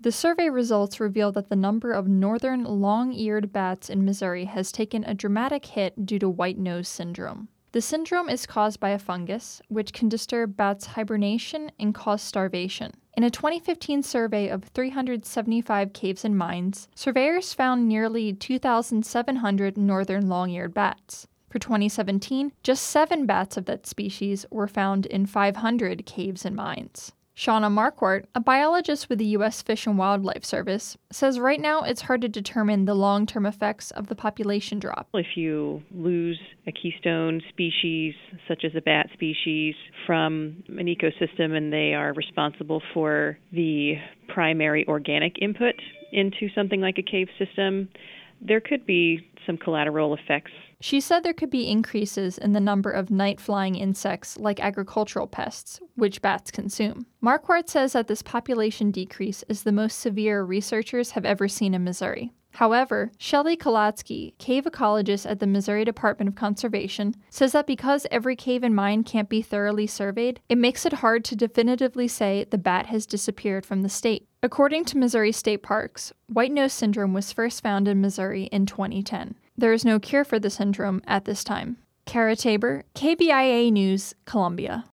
The survey results reveal that the number of northern long-eared bats in Missouri has taken a dramatic hit due to white nose syndrome. The syndrome is caused by a fungus, which can disturb bats' hibernation and cause starvation. In a 2015 survey of 375 caves and mines, surveyors found nearly 2,700 northern long-eared bats. For 2017, just 7 bats of that species were found in 500 caves and mines. Shauna Marquardt, a biologist with the U.S. Fish and Wildlife Service, says right now it's hard to determine the long-term effects of the population drop. If you lose a keystone species, such as a bat species, from an ecosystem and they are responsible for the primary organic input into something like a cave system, there could be some collateral effects. She said there could be increases in the number of night-flying insects like agricultural pests, which bats consume. Marquardt says that this population decrease is the most severe researchers have ever seen in Missouri. However, Shelley Kolatsky, cave ecologist at the Missouri Department of Conservation, says that because every cave and mine can't be thoroughly surveyed, it makes it hard to definitively say the bat has disappeared from the state. According to Missouri State Parks, white nose syndrome was first found in Missouri in 2010. There is no cure for the syndrome at this time. Kara Tabor, KBIA News, Columbia.